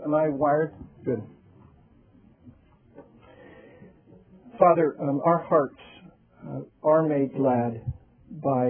Am I wired? Good. Father, our hearts are made glad by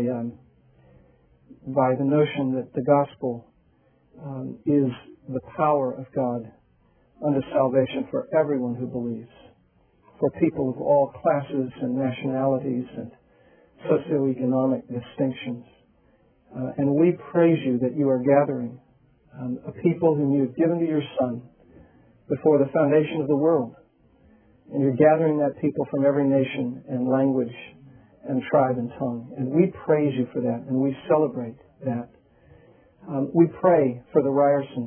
the notion that the gospel is the power of God unto salvation for everyone who believes, for people of all classes and nationalities and socioeconomic distinctions. And we praise you that you are gathering a people whom you have given to your Son before the foundation of the world. And you're gathering that people from every nation and language and tribe and tongue. And we praise you for that, and we celebrate that. We pray for the Ryersons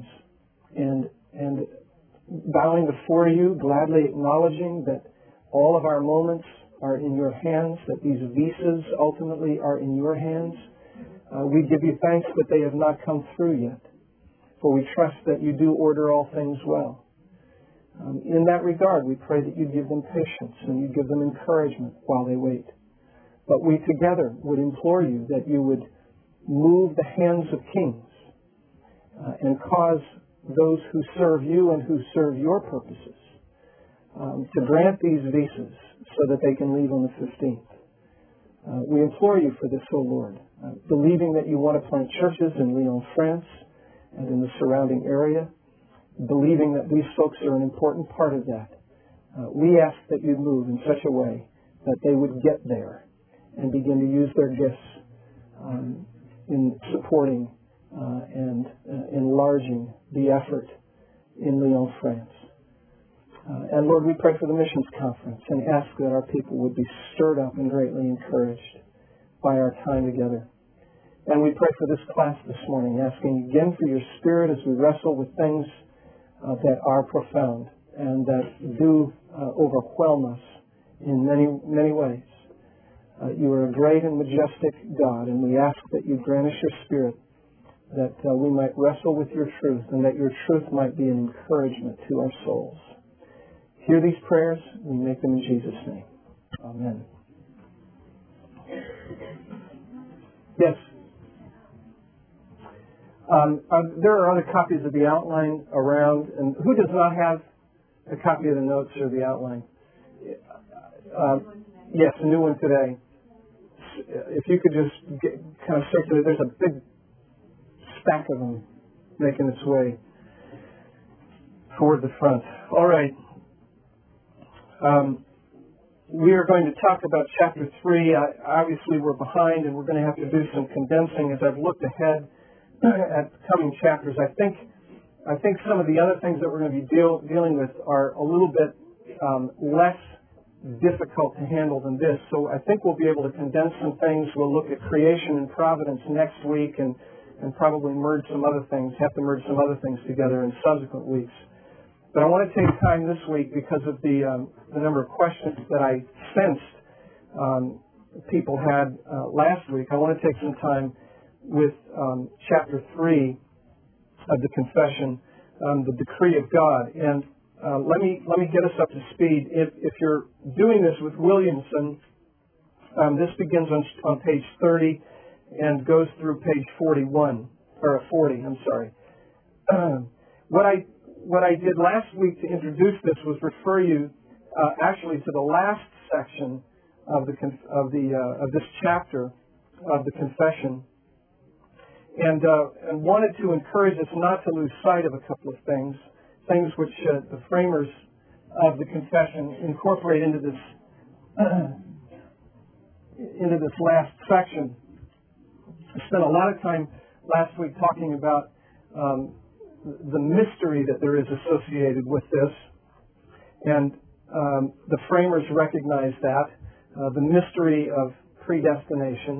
and bowing before you, gladly acknowledging that all of our moments are in your hands, that these visas ultimately are in your hands. We give you thanks that they have not come through yet, for we trust that you do order all things well. In that regard, we pray that you give them patience and you give them encouragement while they wait. But we together would implore you that you would move the hands of kings and cause those who serve you and who serve your purposes to grant these visas so that they can leave on the 15th. We implore you for this, O Lord, believing that you want to plant churches in Lyon, France, and in the surrounding area, believing that these folks are an important part of that. We ask that you move in such a way that they would get there and begin to use their gifts in supporting and enlarging the effort in Lyon, France. And Lord, we pray for the missions conference and ask that our people would be stirred up and greatly encouraged by our time together. And we pray for this class this morning, asking again for your Spirit as we wrestle with things that are profound and that do overwhelm us in many, many ways. You are a great and majestic God, and we ask that you grant us your Spirit, that we might wrestle with your truth and that your truth might be an encouragement to our souls. Hear these prayers. We make them in Jesus' name. Amen. Yes. There are other copies of the outline around. And who does not have a copy of the notes or the outline? Yes, a new one today. If you could just kind of circulate. There's a big stack of them making its way toward the front. All right. We are going to talk about chapter 3. Obviously, we're behind, and we're going to have to do some condensing as I've looked ahead at coming chapters. I think some of the other things that we're going to be dealing with are a little bit less difficult to handle than this. So I think we'll be able to condense some things. We'll look at creation and providence next week and probably have to merge some other things together in subsequent weeks. But I want to take time this week because of the number of questions that I sensed people had last week. I want to take some time with chapter 3 of the Confession, the decree of God. And let me get us up to speed. If you're doing this with Williamson, this begins on page 30 and goes through page 40. I'm sorry. What I did last week to introduce this was refer you actually to the last section of this chapter of the Confession, and wanted to encourage us not to lose sight of a couple of things which the framers of the Confession incorporate into this last section. I spent a lot of time last week talking about the mystery that there is associated with this, and the framers recognize that, the mystery of predestination.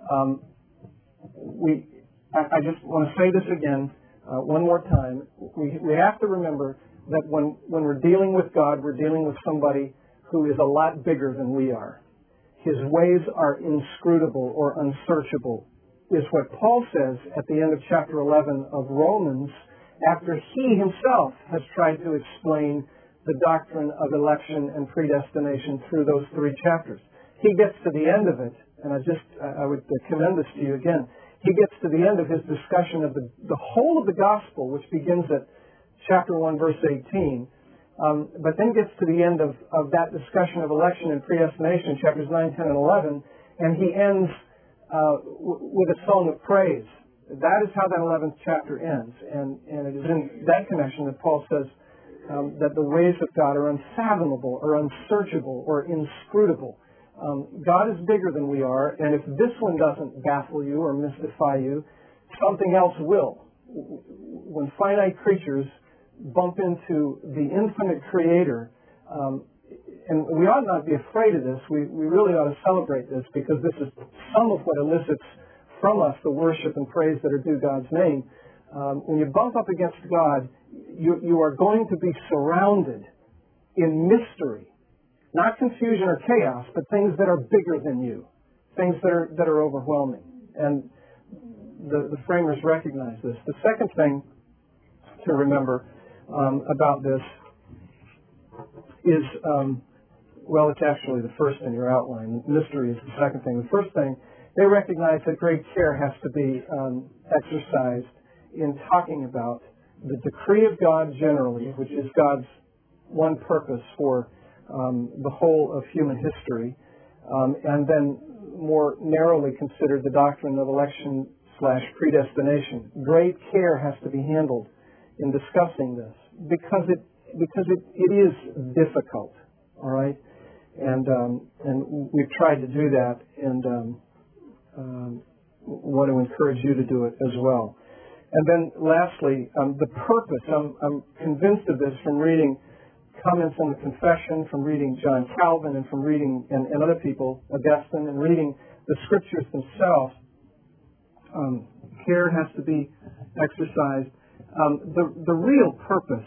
I just want to say this again one more time. We have to remember that when we're dealing with God, we're dealing with somebody who is a lot bigger than we are. His ways are inscrutable or unsearchable, is what Paul says at the end of chapter 11 of Romans, after he himself has tried to explain the doctrine of election and predestination through those 3 chapters. He gets to the end of it, and I would commend this to you again. He gets to the end of his discussion of the whole of the gospel, which begins at chapter 1, verse 18, but then gets to the end of that discussion of election and predestination, chapters 9, 10, and 11, and he ends with a song of praise. That is how that 11th chapter ends, and it is in that connection that Paul says that the ways of God are unfathomable, or unsearchable, or inscrutable. God is bigger than we are, and if this one doesn't baffle you or mystify you, something else will. When finite creatures bump into the infinite Creator, and we ought not be afraid of this, we really ought to celebrate this, because this is some of what elicits from us the worship and praise that are due God's name. When you bump up against God, you are going to be surrounded in mystery, not confusion or chaos, but things that are bigger than you, things that are overwhelming. And the framers recognize this. The second thing to remember about this is, well, it's actually the first in your outline. Mystery is the second thing. The first thing, they recognize that great care has to be exercised in talking about the decree of God generally, which is God's one purpose for the whole of human history, and then more narrowly consider the doctrine of election/predestination. Great care has to be handled in discussing this because it is difficult. All right, and we've tried to do that, and want to encourage you to do it as well. And then lastly, the purpose. I'm convinced of this from reading comments on the Confession, from reading John Calvin, and from reading, and other people, Augustine, and reading the Scriptures themselves. Care has to be exercised. The real purpose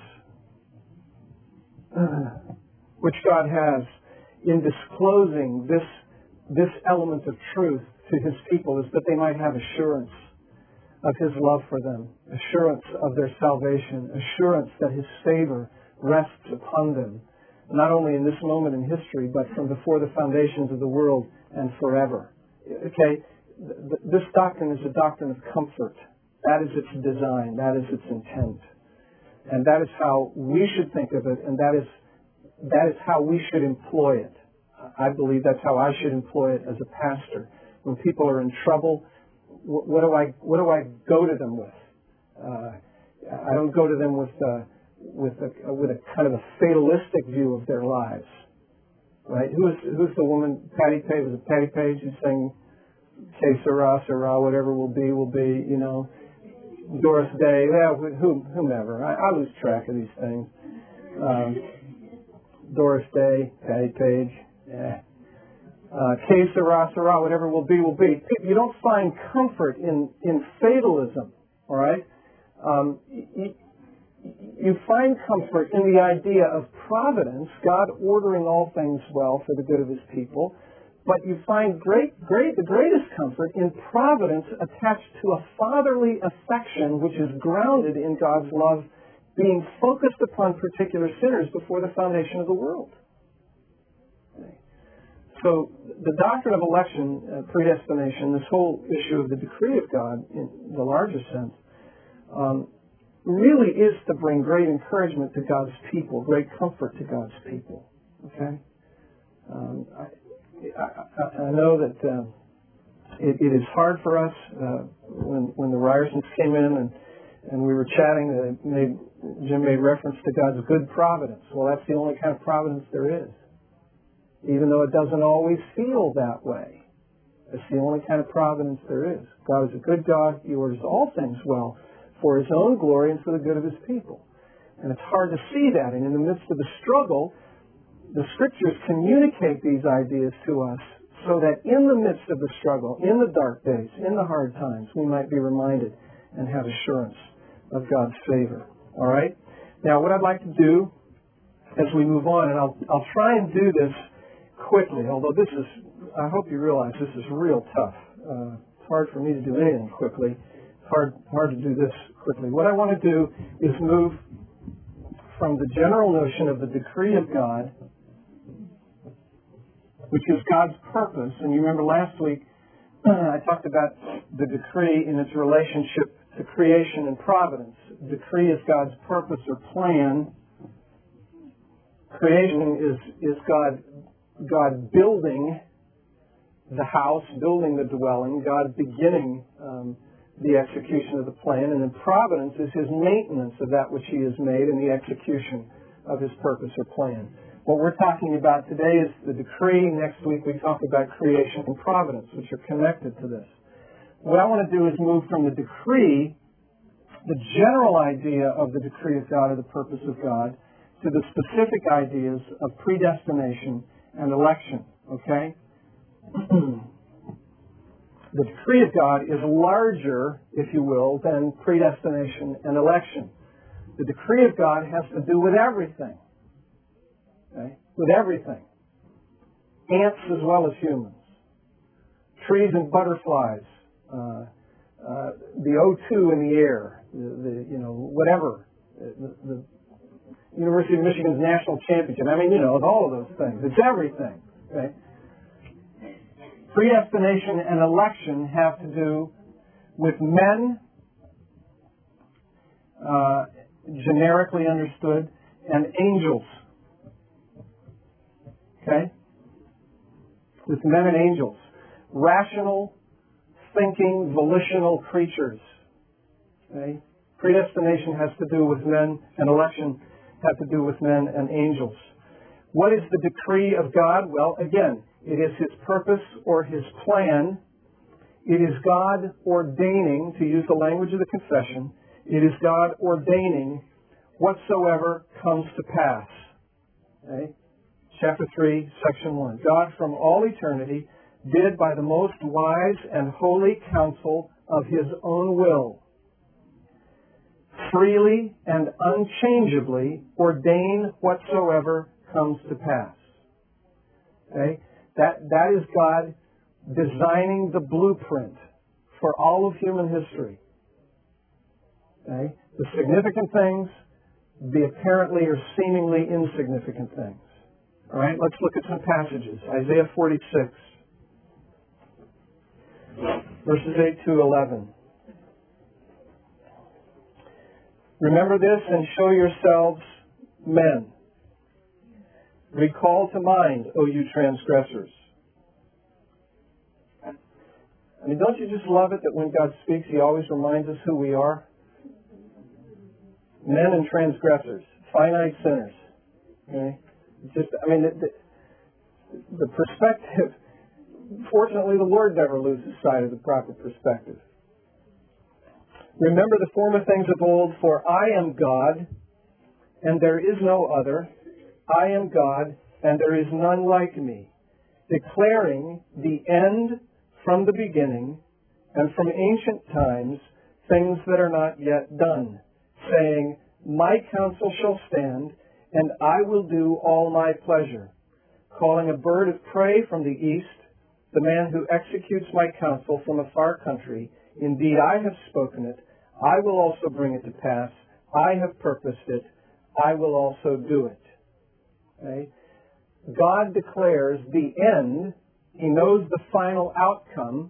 which God has in disclosing this element of truth to His people is that they might have assurance of His love for them, assurance of their salvation, assurance that His favor rests upon them, not only in this moment in history, but from before the foundations of the world and forever. Okay, this doctrine is a doctrine of comfort. That is its design. That is its intent. And that is how we should think of it, and that is how we should employ it. I believe that's how I should employ it as a pastor. When people are in trouble, what do I go to them with? I don't go to them with a kind of a fatalistic view of their lives, right? Who's the woman? Patty Page, was it Patty Page who sang "Que sera, sera, whatever will be, you know? Doris Day, whomever. I lose track of these things. Doris Day, Patty Page, Que sera, sera, whatever will be, will be. You don't find comfort in fatalism, all right? You find comfort in the idea of providence, God ordering all things well for the good of His people, but you find the greatest comfort in providence attached to a fatherly affection which is grounded in God's love being focused upon particular sinners before the foundation of the world. So the doctrine of election, predestination, this whole issue of the decree of God in the larger sense, really is to bring great encouragement to God's people, great comfort to God's people. Okay? I know that it is hard for us when the Ryersons came in and we were chatting. Jim made reference to God's good providence. Well, that's the only kind of providence there is, even though it doesn't always feel that way. It's the only kind of providence there is. God is a good God. He orders all things well for His own glory and for the good of His people. And it's hard to see that. And in the midst of the struggle, the Scriptures communicate these ideas to us so that in the midst of the struggle, in the dark days, in the hard times, we might be reminded and have assurance of God's favor. All right? Now, what I'd like to do as we move on, and I'll try and do this quickly, although I hope you realize this is real tough. It's hard for me to do anything quickly. It's hard to do this quickly. What I want to do is move from the general notion of the decree of God, which is God's purpose. And you remember last week I talked about the decree in its relationship to creation and providence. decree is God's purpose or plan. Creation is God building the house, building the dwelling, God beginning the execution of the plan, and then providence is His maintenance of that which He has made and the execution of His purpose or plan. What we're talking about today is the decree. Next week we talk about creation and providence, which are connected to this. What I want to do is move from the decree, the general idea of the decree of God or the purpose of God, to the specific ideas of predestination and election. Okay? The decree of God is larger, if you will, than predestination and election. The decree of God has to do with everything. Okay? With everything. Ants as well as humans. Trees and butterflies. The O2 in the air. Whatever. The University of Michigan's national championship. I mean, all of those things. It's everything. Okay? Predestination and election have to do with men, generically understood, and angels. Okay? With men and angels. Rational, thinking, volitional creatures. Okay? Predestination has to do with men, and election have to do with men and angels. What is the decree of God? Well, again, it is His purpose or His plan. It is God ordaining, to use the language of the confession, it is God ordaining whatsoever comes to pass. Okay? Chapter 3, Section 1. God from all eternity did by the most wise and holy counsel of His own will freely and unchangeably ordain whatsoever comes to pass. Okay? That is God designing the blueprint for all of human history. Okay? The significant things, the apparently or seemingly insignificant things. All right, let's look at some passages. Isaiah 46, verses 8 to 11. Remember this and show yourselves men. Recall to mind, O you transgressors. I mean, don't you just love it that when God speaks, He always reminds us who we are? Men and transgressors, finite sinners. Okay? The perspective, fortunately the Lord never loses sight of the proper perspective. Remember the former things of old, for I am God, and there is no other. I am God, and there is none like me, declaring the end from the beginning, and from ancient times, things that are not yet done, saying, my counsel shall stand, and I will do all my pleasure, calling a bird of prey from the east, the man who executes my counsel from a far country. Indeed, I have spoken it. I will also bring it to pass. I have purposed it. I will also do it. Okay? God declares the end. He knows the final outcome.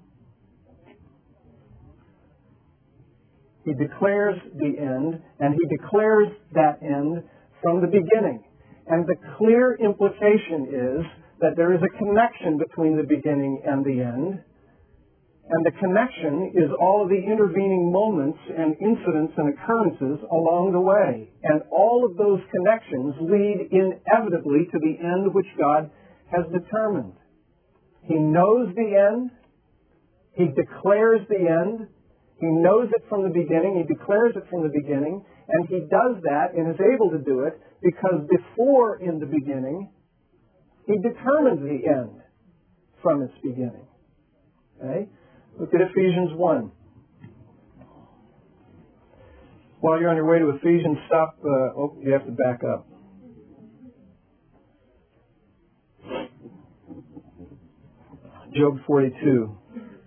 He declares the end, and He declares that end from the beginning. And the clear implication is that there is a connection between the beginning and the end. And the connection is all of the intervening moments and incidents and occurrences along the way. And all of those connections lead inevitably to the end which God has determined. He knows the end. He declares the end. He knows it from the beginning. He declares it from the beginning. And He does that and is able to do it because before in the beginning, He determined the end from its beginning. Okay? Look at Ephesians 1. While you're on your way to Ephesians, stop. You have to back up. Job 42.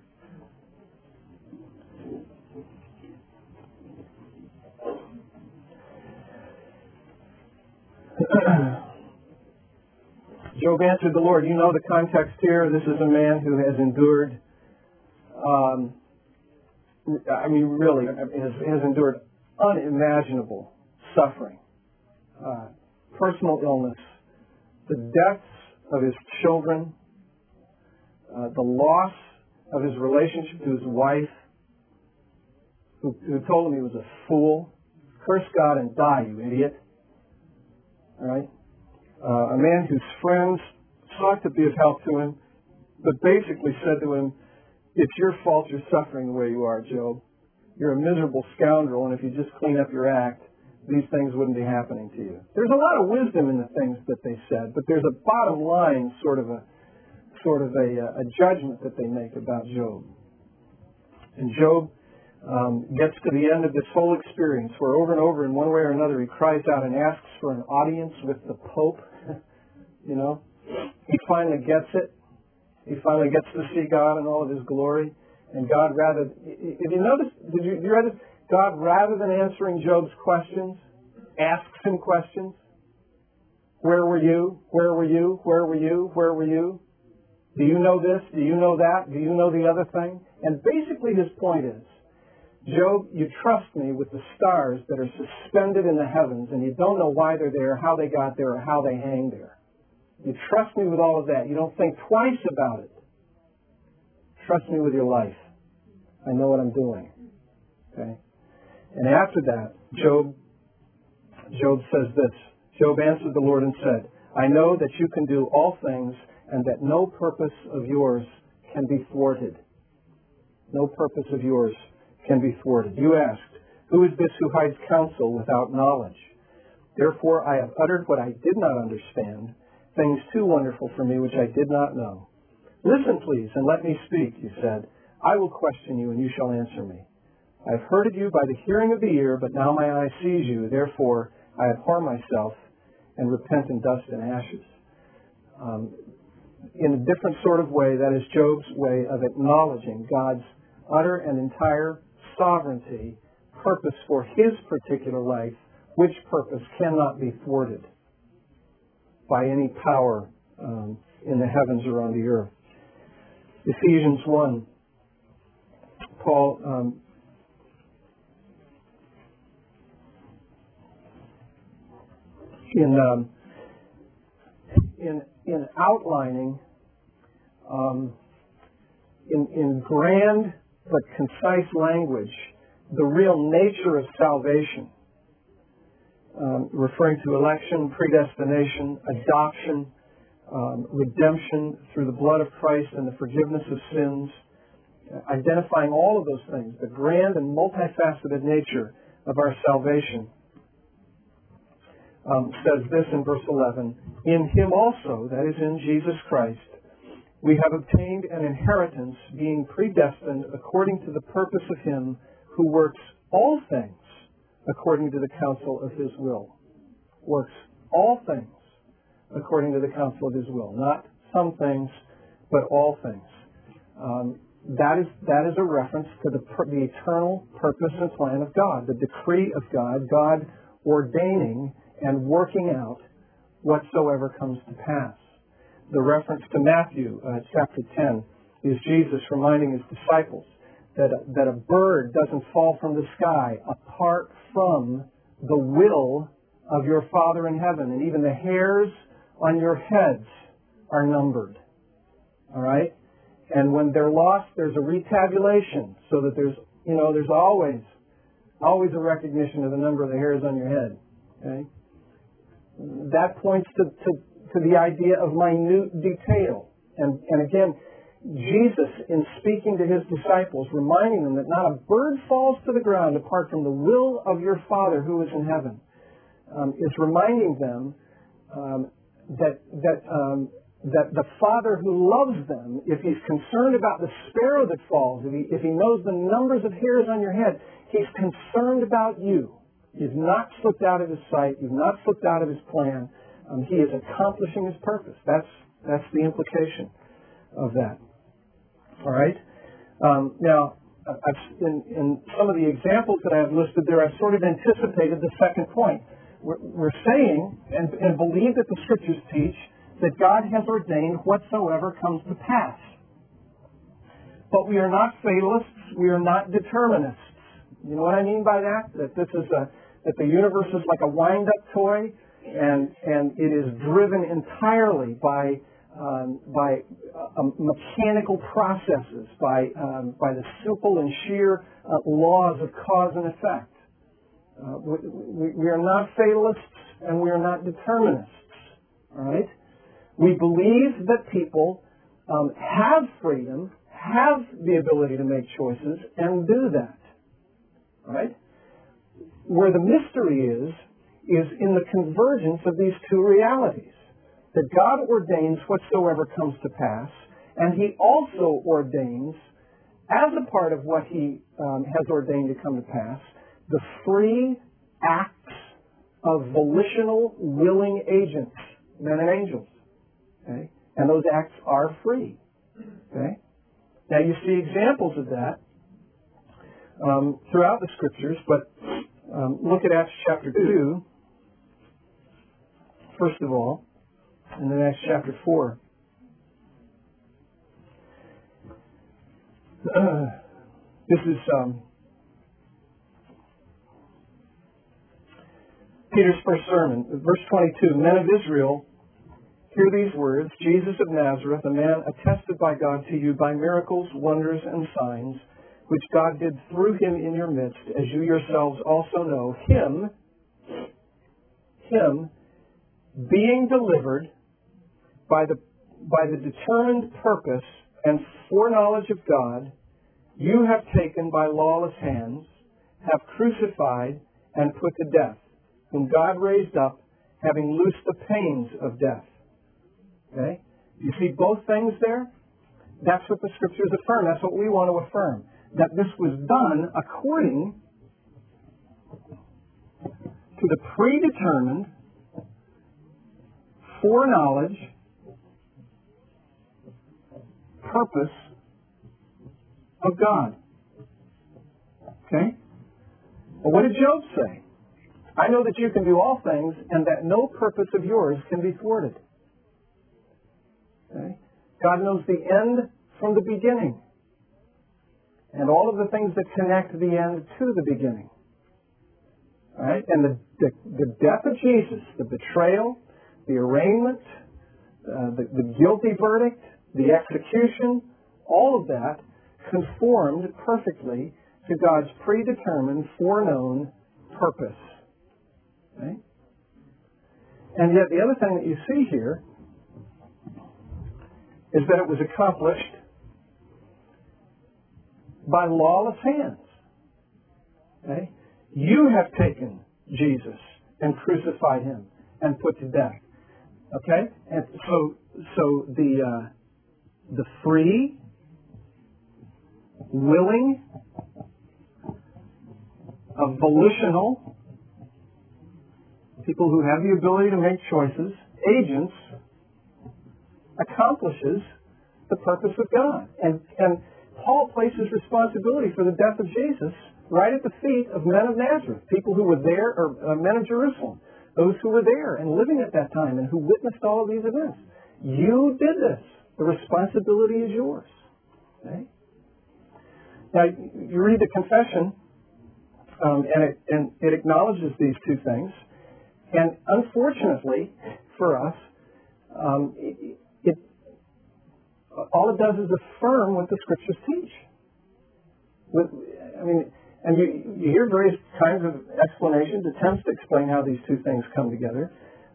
Job answered the Lord. You know the context here. This is a man who has endured, really, has endured unimaginable suffering, personal illness, the deaths of his children, the loss of his relationship to his wife, who told him he was a fool. Curse God and die, you idiot. All right? A man whose friends sought to be of help to him, but basically said to him, it's your fault you're suffering the way you are, Job. You're a miserable scoundrel, and if you just clean up your act, these things wouldn't be happening to you. There's a lot of wisdom in the things that they said, but there's a bottom line sort of a judgment that they make about Job. And Job gets to the end of this whole experience where over and over in one way or another he cries out and asks for an audience with the Pope. You know, he finally gets it. He finally gets to see God in all of his glory. And God, if you notice, did you read this? God, rather than answering Job's questions, asks him questions. Where were you? Where were you? Where were you? Where were you? Do you know this? Do you know that? Do you know the other thing? And basically his point is, Job, you trust me with the stars that are suspended in the heavens, and you don't know why they're there, how they got there, or how they hang there. You trust me with all of that. You don't think twice about it. Trust me with your life. I know what I'm doing. Okay? And after that, Job says this. Job answered the Lord and said, I know that you can do all things, and that no purpose of yours can be thwarted. No purpose of yours can be thwarted. You asked, who is this who hides counsel without knowledge? Therefore I have uttered what I did not understand, things too wonderful for me which I did not know. Listen, please, and let me speak, you said. I will question you, and you shall answer me. I have heard of you by the hearing of the ear, but now my eye sees you. Therefore I abhor myself and repent in dust and ashes. In a different sort of way, that is Job's way of acknowledging God's utter and entire sovereignty, purpose for his particular life, which purpose cannot be thwarted by any power in the heavens or on the earth. Ephesians 1, Paul in outlining in grand but concise language the real nature of salvation, referring to election, predestination, adoption, redemption through the blood of Christ and the forgiveness of sins, identifying all of those things, the grand and multifaceted nature of our salvation. Says this in verse 11, in him also, that is in Jesus Christ, we have obtained an inheritance, being predestined according to the purpose of him who works all things according to the counsel of his will. Works all things according to the counsel of his will. Not some things, but all things. That is a reference to the eternal purpose and plan of God, the decree of God, God ordaining and working out whatsoever comes to pass. The reference to Matthew chapter 10 is Jesus reminding his disciples that a bird doesn't fall from the sky apart from the will of your Father in heaven, and even the hairs on your heads are numbered. All right? And when they're lost, there's a retabulation, so that there's always a recognition of the number of the hairs on your head. Okay? That points to the idea of minute detail. And again, Jesus, in speaking to his disciples, reminding them that not a bird falls to the ground apart from the will of your Father who is in heaven, is reminding them that the Father who loves them, if he's concerned about the sparrow that falls, if he knows the numbers of hairs on your head, he's concerned about you. You've not slipped out of his sight. You've not slipped out of his plan. He is accomplishing his purpose. That's the implication of that. All right? Now, in some of the examples that I have listed there, I've sort of anticipated the second point. We're saying and believe that the Scriptures teach that God has ordained whatsoever comes to pass. But we are not fatalists. We are not determinists. You know what I mean by that? That that the universe is like a wind-up toy, and it is driven entirely by mechanical processes, by the simple and sheer laws of cause and effect. We are not fatalists, and we are not determinists. All right? We believe that people have freedom, have the ability to make choices, and do that. All right? Where the mystery is in the convergence of these two realities. That God ordains whatsoever comes to pass, and He also ordains, as a part of what He has ordained to come to pass, the free acts of volitional, willing agents, men and angels. Okay? And those acts are free. Okay? Now you see examples of that throughout the Scriptures, but look at Acts chapter 2, first of all, and then Acts chapter 4. This is Peter's first sermon. Verse 22, Men of Israel, hear these words, Jesus of Nazareth, a man attested by God to you by miracles, wonders, and signs, which God did through Him in your midst, as you yourselves also know, Him being delivered by the determined purpose and foreknowledge of God, you have taken by lawless hands, have crucified and put to death, whom God raised up, having loosed the pains of death. Okay? You see both things there? That's what the Scriptures affirm. That's what we want to affirm. That this was done according to the predetermined foreknowledge, purpose of God. Okay? Well, what did Job say? I know that you can do all things, and that no purpose of yours can be thwarted. Okay? God knows the end from the beginning, and all of the things that connect the end to the beginning. All right? And the death of Jesus, the betrayal, the arraignment, the guilty verdict, the execution, all of that conformed perfectly to God's predetermined, foreknown purpose. Okay? And yet the other thing that you see here is that it was accomplished by lawless hands. Okay? You have taken Jesus and crucified Him and put to death. Okay? And so the free, willing, volitional, people who have the ability to make choices, agents, accomplishes the purpose of God. And Paul places responsibility for the death of Jesus right at the feet of men of Nazareth, people who were there, or men of Jerusalem, those who were there and living at that time and who witnessed all of these events. You did this. The responsibility is yours. Okay? Now, you read the confession, and it acknowledges these two things. And unfortunately for us, all it does is affirm what the Scriptures teach. And you hear various kinds of explanations, attempts to explain how these two things come together.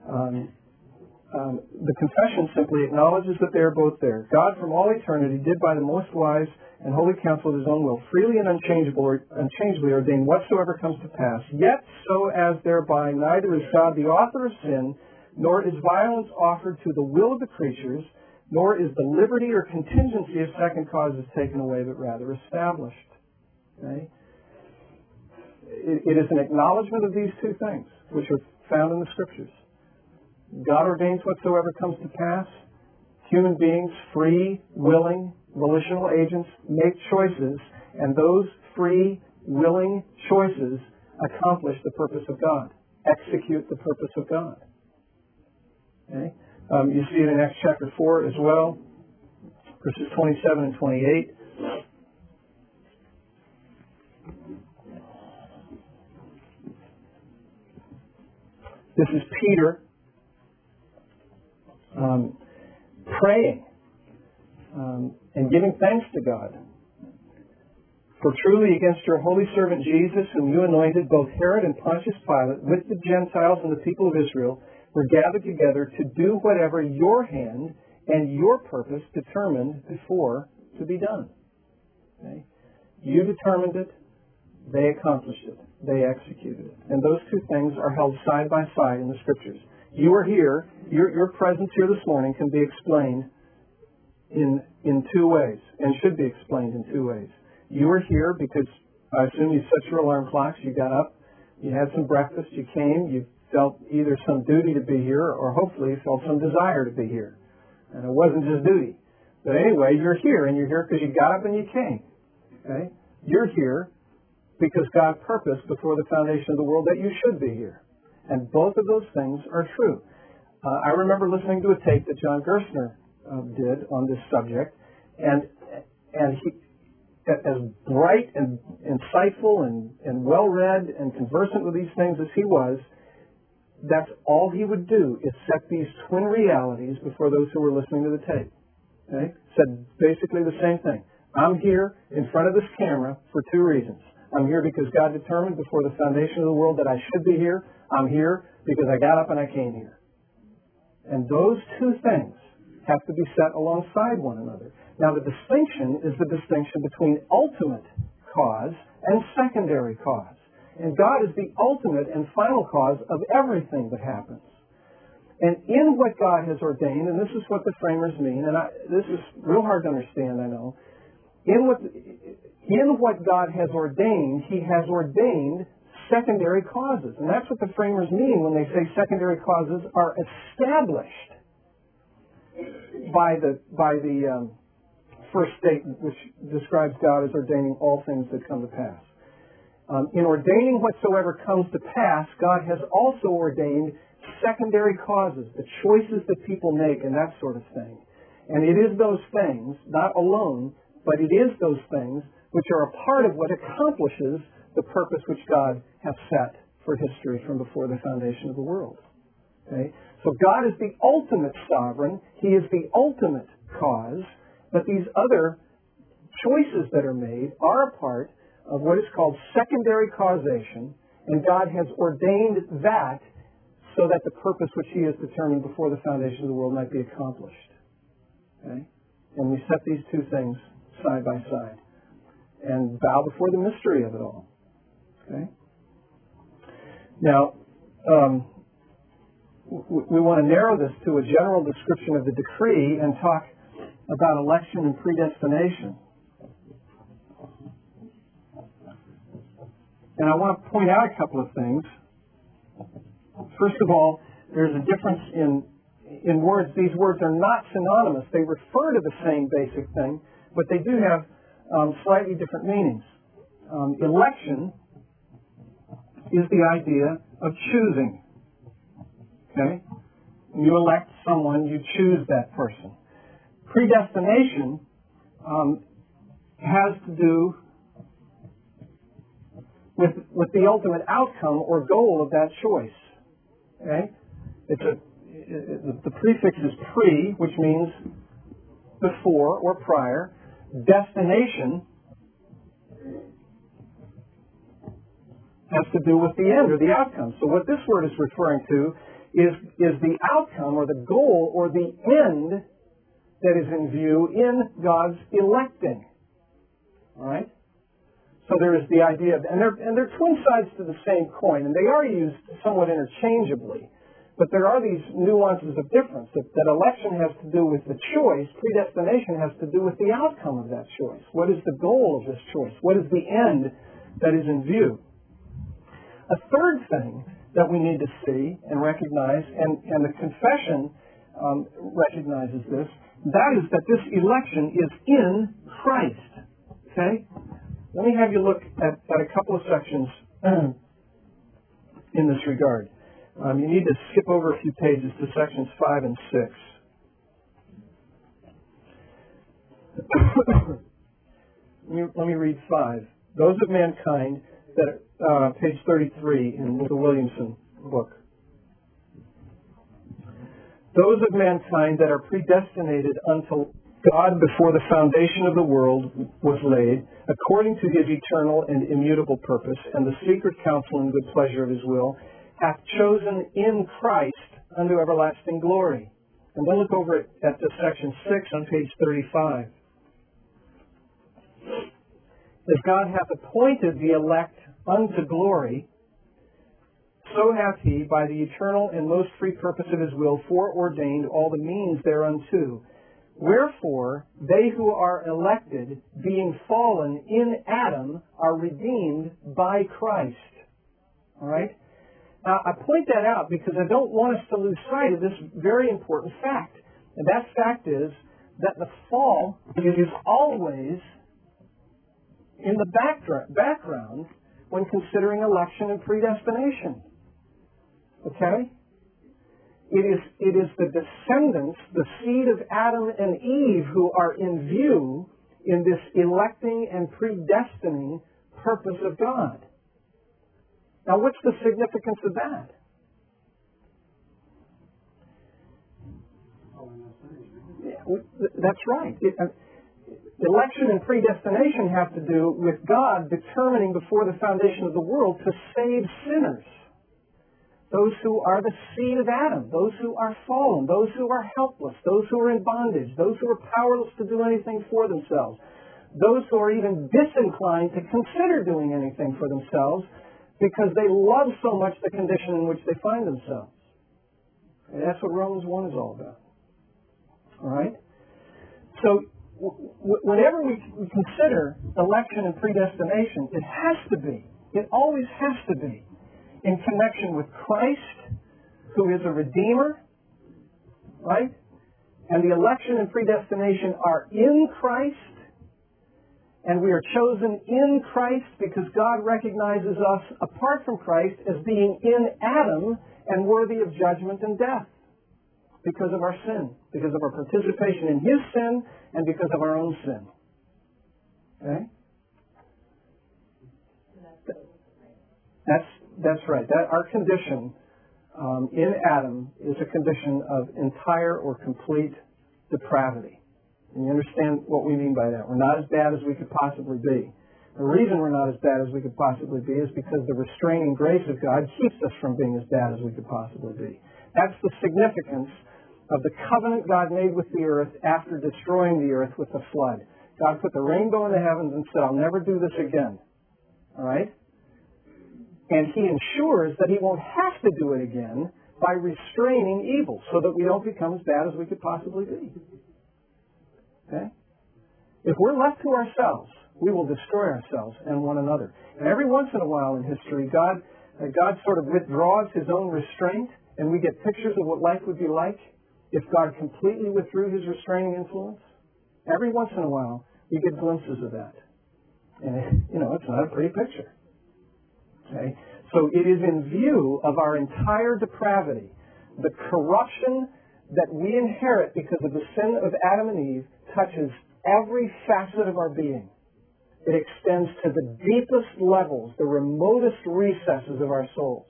The confession simply acknowledges that they are both there. God from all eternity did by the most wise and holy counsel of His own will freely and unchangeably ordain whatsoever comes to pass, yet so as thereby neither is God the author of sin, nor is violence offered to the will of the creatures, nor is the liberty or contingency of second causes taken away, but rather established. Okay? It is an acknowledgement of these two things, which are found in the Scriptures. God ordains whatsoever comes to pass. Human beings, free, willing, volitional agents, make choices, and those free, willing choices accomplish the purpose of God, execute the purpose of God. Okay? You see it in Acts chapter 4 as well, verses 27 and 28. This is Peter praying and giving thanks to God. For truly against your holy servant Jesus, whom you anointed, both Herod and Pontius Pilate, with the Gentiles and the people of Israel, were gathered together to do whatever your hand and your purpose determined before to be done. Okay? You determined it, they accomplished it, they executed it. And those two things are held side by side in the Scriptures. You are here, your presence here this morning can be explained in two ways, and should be explained in two ways. You are here because I assume you set your alarm clocks, you got up, you had some breakfast, you came, you felt either some duty to be here, or hopefully you felt some desire to be here. And it wasn't just duty. But anyway, you're here, and you're here because you got up and you came. Okay? You're here because God purposed before the foundation of the world that you should be here. And both of those things are true. I remember listening to a tape that John Gerstner did on this subject, and he, as bright and insightful and well-read and conversant with these things as he was, that's all he would do is set these twin realities before those who were listening to the tape. Okay? Said basically the same thing. I'm here in front of this camera for two reasons. I'm here because God determined before the foundation of the world that I should be here. I'm here because I got up and I came here. And those two things have to be set alongside one another. Now, the distinction is the distinction between ultimate cause and secondary cause. And God is the ultimate and final cause of everything that happens. And in what God has ordained, and this is what the framers mean, and this is real hard to understand, I know. In what God has ordained, He has ordained secondary causes. And that's what the framers mean when they say secondary causes are established by the first statement, which describes God as ordaining all things that come to pass. In ordaining whatsoever comes to pass, God has also ordained secondary causes, the choices that people make and that sort of thing. And it is those things, not alone, but it is those things which are a part of what accomplishes the purpose which God has set for history from before the foundation of the world. Okay? So God is the ultimate sovereign. He is the ultimate cause. But these other choices that are made are a part of what is called secondary causation, and God has ordained that so that the purpose which He has determined before the foundation of the world might be accomplished. Okay? And we set these two things side by side and bow before the mystery of it all. Okay? Now, we want to narrow this to a general description of the decree and talk about election and predestination. And I want to point out a couple of things. First of all, there's a difference in words. These words are not synonymous. They refer to the same basic thing, but they do have slightly different meanings. Election is the idea of choosing. Okay? You elect someone, you choose that person. Predestination has to do with the ultimate outcome or goal of that choice. Okay? The prefix is pre, which means before or prior. Destination has to do with the end or the outcome. So what this word is referring to is the outcome or the goal or the end that is in view in God's electing. All right? So there is the idea of, and they're twin sides to the same coin, and they are used somewhat interchangeably. But there are these nuances of difference. That election has to do with the choice. Predestination has to do with the outcome of that choice. What is the goal of this choice? What is the end that is in view? A third thing that we need to see and recognize, and the confession recognizes this, that is that this election is in Christ. Okay? Let me have you look at a couple of sections in this regard. You need to skip over a few pages to sections 5 and 6. Let me read 5. Those of mankind, that page 33 in the Williamson book. those of mankind that are predestinated unto God before the foundation of the world was laid, according to his eternal and immutable purpose, and the secret counsel and good pleasure of his will, hath chosen in Christ unto everlasting glory. And then look over at the section 6 on page 35. As God hath appointed the elect unto glory, so hath he, by the eternal and most free purpose of his will, foreordained all the means thereunto. Wherefore, they who are elected, being fallen in Adam, are redeemed by Christ. All right? Now, I point that out because I don't want us to lose sight of this very important fact. And that fact is that the fall is always in the background when considering election and predestination. Okay? It is the descendants, the seed of Adam and Eve, who are in view in this electing and predestining purpose of God. Now, what's the significance of that? That's right. Election and predestination have to do with God determining before the foundation of the world to save sinners. Those who are the seed of Adam, those who are fallen, those who are helpless, those who are in bondage, those who are powerless to do anything for themselves, those who are even disinclined to consider doing anything for themselves because they love so much the condition in which they find themselves. And that's what Romans 1 is all about. All right? So, whenever we consider election and predestination, it always has to be, in connection with Christ, who is a Redeemer, right? And the election and predestination are in Christ, and we are chosen in Christ because God recognizes us, apart from Christ, as being in Adam and worthy of judgment and death because of our sin, because of our participation in his sin, and because of our own sin. Okay? That's right. Our condition in Adam is a condition of entire or complete depravity. And you understand what we mean by that. We're not as bad as we could possibly be. The reason we're not as bad as we could possibly be is because the restraining grace of God keeps us from being as bad as we could possibly be. That's the significance of the covenant God made with the earth after destroying the earth with the flood. God put the rainbow in the heavens and said, I'll never do this again. All right? And he ensures that he won't have to do it again by restraining evil so that we don't become as bad as we could possibly be. Okay? If we're left to ourselves, we will destroy ourselves and one another. And every once in a while in history, God sort of withdraws his own restraint, and we get pictures of what life would be like if God completely withdrew his restraining influence. Every once in a while, we get glimpses of that. And, it's not a pretty picture. Okay? So it is in view of our entire depravity, the corruption that we inherit because of the sin of Adam and Eve touches every facet of our being. It extends to the deepest levels, the remotest recesses of our souls.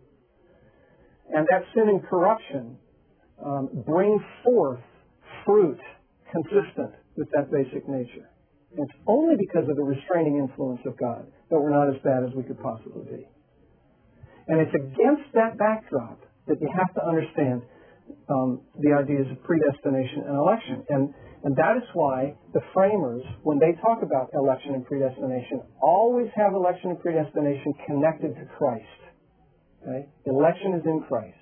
And that sin and corruption bring forth fruit consistent with that basic nature. And it's only because of the restraining influence of God that we're not as bad as we could possibly be. And it's against that backdrop that you have to understand the ideas of predestination and election. And that is why the framers, when they talk about election and predestination, always have election and predestination connected to Christ. Okay? Election is in Christ.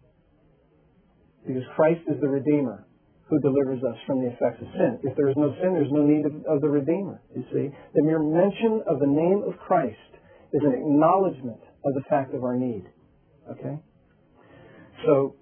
Because Christ is the Redeemer who delivers us from the effects of sin. If there is no sin, there's no need of the Redeemer, you see. The mere mention of the name of Christ is an acknowledgement of the fact of our need. Okay? So,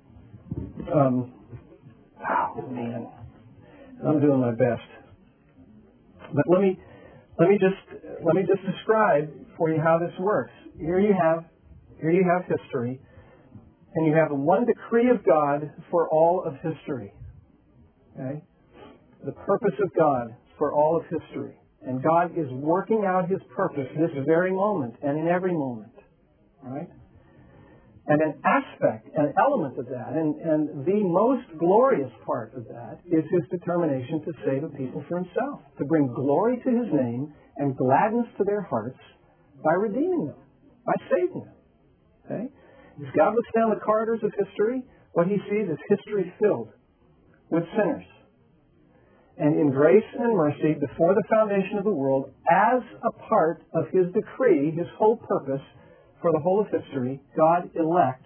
I'm doing my best. But let me just describe for you how this works. Here you have history, and you have one decree of God for all of history. Okay? The purpose of God for all of history. And God is working out his purpose this very moment and in every moment. All right? And an aspect, an element of that, and the most glorious part of that is his determination to save a people for himself, to bring glory to his name and gladness to their hearts by redeeming them, by saving them. Okay? As God looks down the corridors of history, what he sees is history filled with sinners. And in grace and mercy, before the foundation of the world, as a part of his decree, his whole purpose for the whole of history, God elects,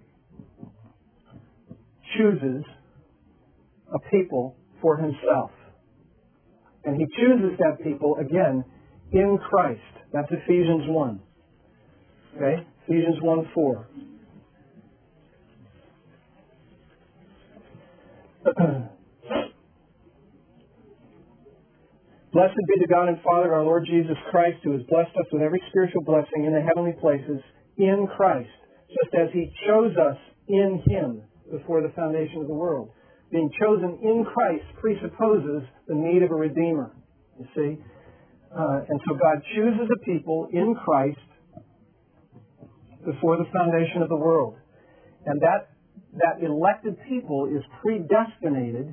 chooses a people for himself. And he chooses that people, again, in Christ. That's Ephesians 1. Okay? Ephesians 1:4. Blessed be the God and Father, our Lord Jesus Christ, who has blessed us with every spiritual blessing in the heavenly places in Christ, just as he chose us in him before the foundation of the world. Being chosen in Christ presupposes the need of a Redeemer, you see. And so God chooses a people in Christ before the foundation of the world. And that elected people is predestinated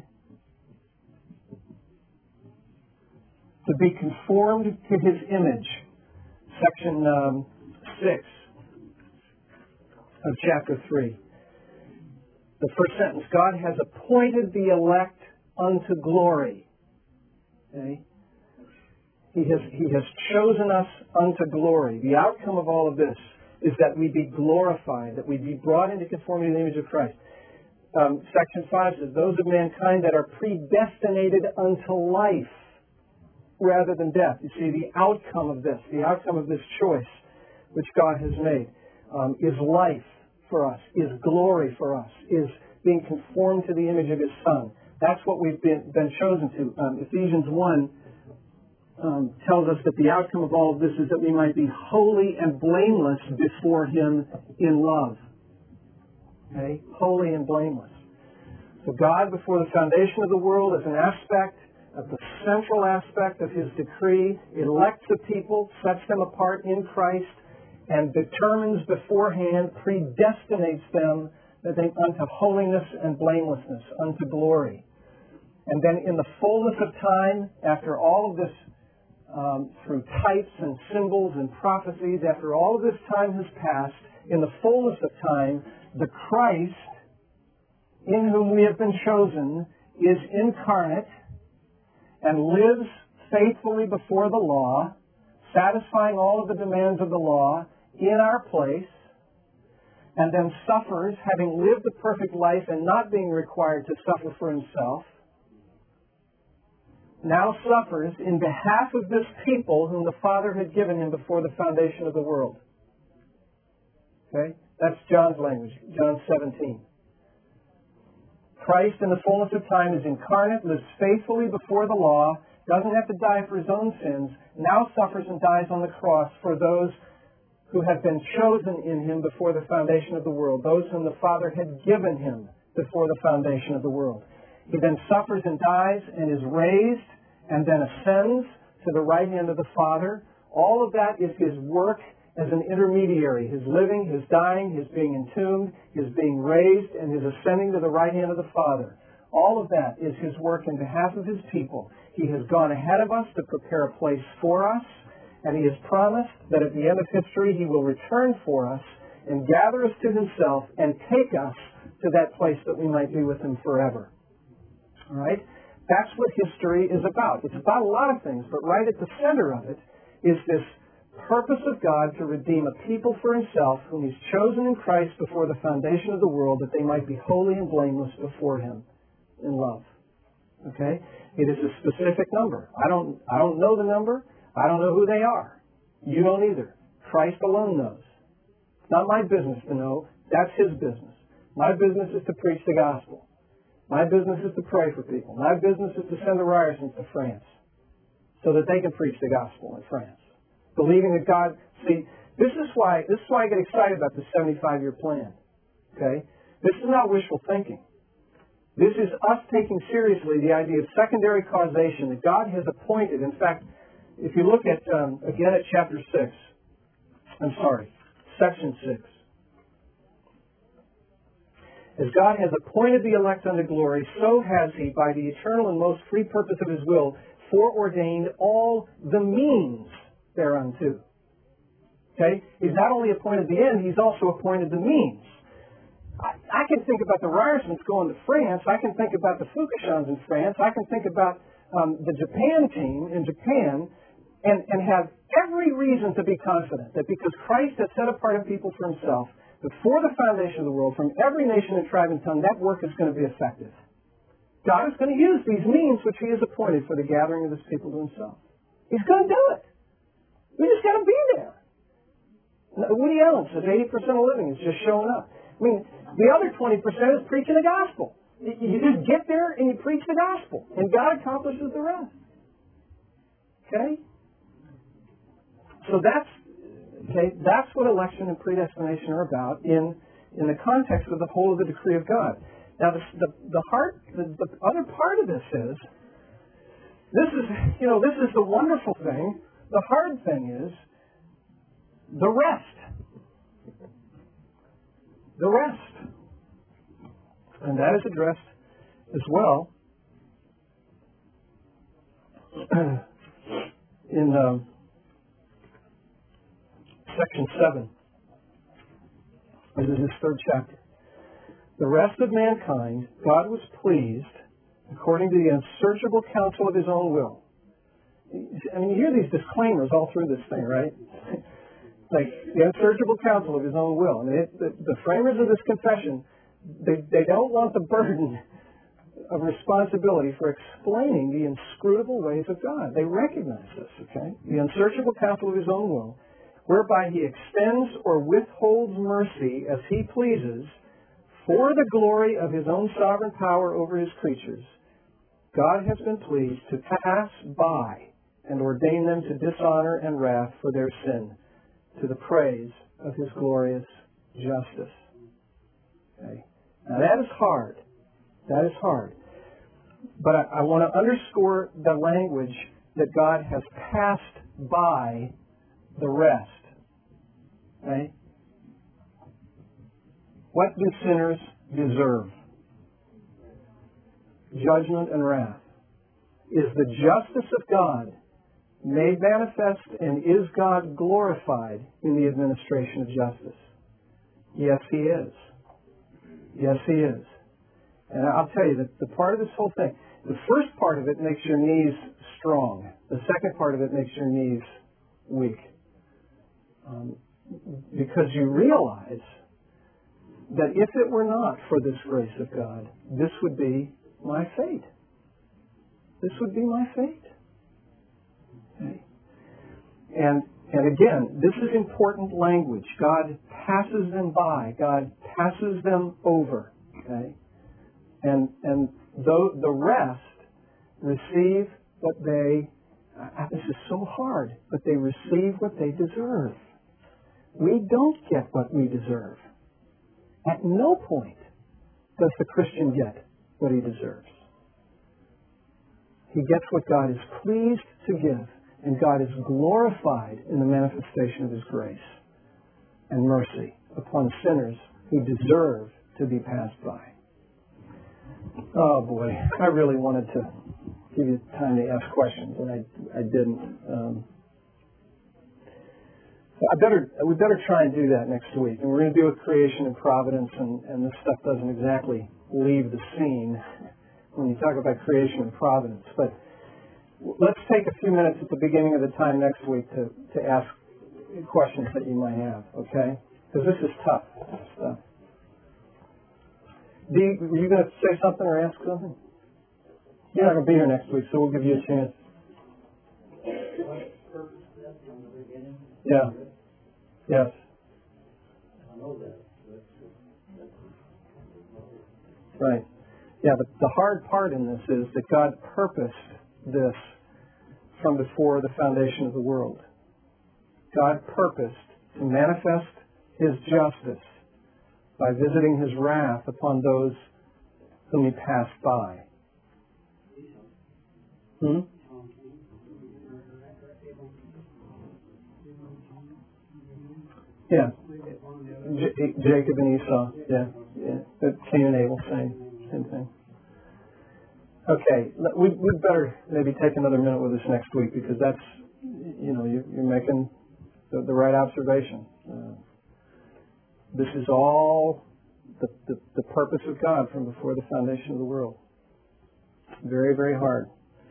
to be conformed to his image. Section 6 of chapter 3. The first sentence, God has appointed the elect unto glory. Okay? He has chosen us unto glory. The outcome of all of this is that we be glorified, that we be brought into conformity to the image of Christ. Section 5 says, those of mankind that are predestinated unto life rather than death. You see, the outcome of this choice which God has made is life for us, is glory for us, is being conformed to the image of his Son. That's what we've been chosen to. Ephesians 1 tells us that the outcome of all of this is that we might be holy and blameless before him in love. Okay? Holy and blameless. So God, before the foundation of the world, as an aspect, the central aspect of his decree, elects a people, sets them apart in Christ, and determines beforehand, predestinates them unto holiness and blamelessness, unto glory. And then in the fullness of time, after all of this, through types and symbols and prophecies, after all of this time has passed, in the fullness of time, the Christ in whom we have been chosen is incarnate and lives faithfully before the law, satisfying all of the demands of the law in our place, and then suffers, having lived a perfect life and not being required to suffer for himself, now suffers in behalf of this people whom the Father had given him before the foundation of the world. Okay? That's John's language, John 17. Christ in the fullness of time is incarnate, lives faithfully before the law, doesn't have to die for his own sins, now suffers and dies on the cross for those who have been chosen in him before the foundation of the world, those whom the Father had given him before the foundation of the world. He then suffers and dies and is raised and then ascends to the right hand of the Father. All of that is his work as an intermediary, his living, his dying, his being entombed, his being raised, and his ascending to the right hand of the Father. All of that is his work in behalf of his people. He has gone ahead of us to prepare a place for us, and he has promised that at the end of history he will return for us and gather us to himself and take us to that place that we might be with him forever. All right? That's what history is about. It's about a lot of things, but right at the center of it is this purpose of God to redeem a people for himself whom he's chosen in Christ before the foundation of the world, that they might be holy and blameless before him in love. Okay? It is a specific number. I don't know the number. I don't know who they are. You don't either. Christ alone knows. It's not my business to know. That's his business. My business is to preach the gospel. My business is to pray for people. My business is to send the Ryersons to France so that they can preach the gospel in France. Believing that God, see, this is why I get excited about the 75-year plan. Okay? This is not wishful thinking. This is us taking seriously the idea of secondary causation that God has appointed. In fact, if you look at, again at section 6, As God has appointed the elect unto glory, so has He, by the eternal and most free purpose of His will, foreordained all the means thereunto. Okay? He's not only appointed the end, He's also appointed the means. I can think about the Ryersmans going to France. I can think about the Fukushans in France. I can think about the Japan team in Japan and have every reason to be confident that because Christ has set apart a people for Himself before the foundation of the world from every nation and tribe and tongue, that work is going to be effective. God is going to use these means which He has appointed for the gathering of His people to Himself. He's going to do it. We just got to be there. Woody Allen says 80% of living is just showing up. I mean, the other 20% is preaching the gospel. You just get there and you preach the gospel, and God accomplishes the rest. Okay? So that's what election and predestination are about in the context of the whole of the decree of God. Now, the other part of this is the wonderful thing. The hard thing is the rest. The rest. And that is addressed as well in section 7. This is his third chapter. The rest of mankind, God was pleased according to the unsearchable counsel of His own will. I mean, you hear these disclaimers all through this thing, right? Like the unsearchable counsel of His own will. I mean, the framers of this confession, they don't want the burden of responsibility for explaining the inscrutable ways of God. They recognize this, okay? The unsearchable counsel of His own will, whereby He extends or withholds mercy as He pleases for the glory of His own sovereign power over His creatures. God has been pleased to pass by and ordain them to dishonor and wrath for their sin, to the praise of His glorious justice. Okay? Now that is hard. That is hard. But I want to underscore the language that God has passed by the rest. Okay? What do sinners deserve? Judgment and wrath. Is the justice of God made manifest, and is God glorified in the administration of justice? Yes, He is. Yes, He is. And I'll tell you, the part of this whole thing, the first part of it makes your knees strong. The second part of it makes your knees weak. Because you realize that if it were not for this grace of God, this would be my fate. This would be my fate. Okay. And again, this is important language. God passes them by. God passes them over. Okay? And though the rest receive what they, this is so hard, but they receive what they deserve. We don't get what we deserve. At no point does the Christian get what he deserves. He gets what God is pleased to give, and God is glorified in the manifestation of His grace and mercy upon sinners who deserve to be passed by. Oh boy, I really wanted to give you time to ask questions, and I didn't. We better try and do that next week. And we're going to deal with creation and providence, and this stuff doesn't exactly leave the scene when you talk about creation and providence. But let's take a few minutes at the beginning of the time next week to ask questions that you might have, okay? Because this is tough stuff. Were you going to say something or ask something? You're not going to be here next week, so we'll give you a chance. Yeah. Yes. Right. Yeah, but the hard part in this is that God purposed this from before the foundation of the world. God purposed to manifest His justice by visiting His wrath upon those whom He passed by. Yeah. Jacob and Esau. Yeah. Cain and Abel, same thing. Okay, we'd better maybe take another minute with this next week, because that's, you're making the right observation. This is all the purpose of God from before the foundation of the world. Very, very hard.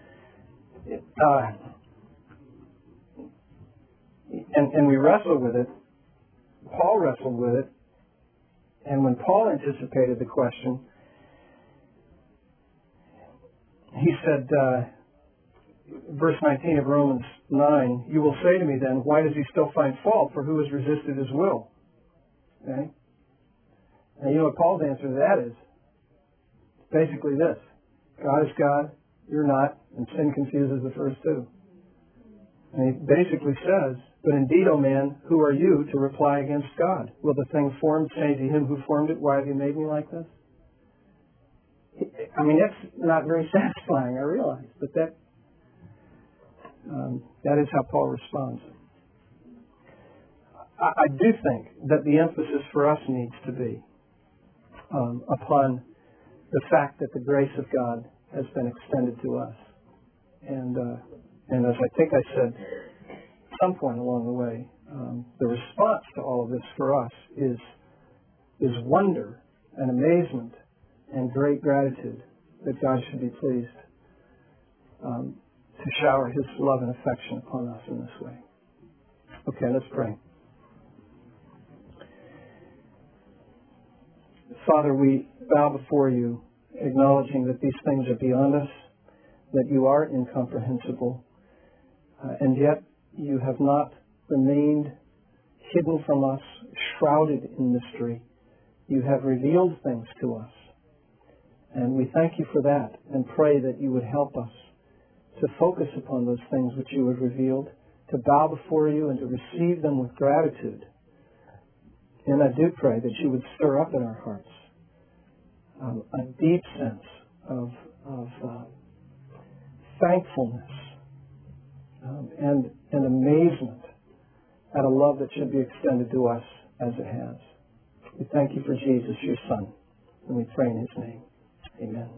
And we wrestle with it. Paul wrestled with it. And when Paul anticipated the question, he said, verse 19 of Romans 9, "You will say to me then, why does he still find fault? For who has resisted his will?" Okay? And you know what Paul's answer to that is? It's basically this: God is God, you're not, and sin confuses the first two. And he basically says, "But indeed, O man, who are you to reply against God? Will the thing formed say to him who formed it, why have you made me like this?" I mean, that's not very satisfying, I realize, but that is how Paul responds. I do think that the emphasis for us needs to be upon the fact that the grace of God has been extended to us. And as I think I said at some point along the way, the response to all of this for us is wonder and amazement and great gratitude that God should be pleased to shower His love and affection upon us in this way. Okay, let's pray. Father, we bow before you, acknowledging that these things are beyond us, that you are incomprehensible, and yet you have not remained hidden from us, shrouded in mystery. You have revealed things to us. And we thank you for that and pray that you would help us to focus upon those things which you have revealed, to bow before you and to receive them with gratitude. And I do pray that you would stir up in our hearts a deep sense of thankfulness and amazement at a love that should be extended to us as it has. We thank you for Jesus, your Son, and we pray in His name. Amen.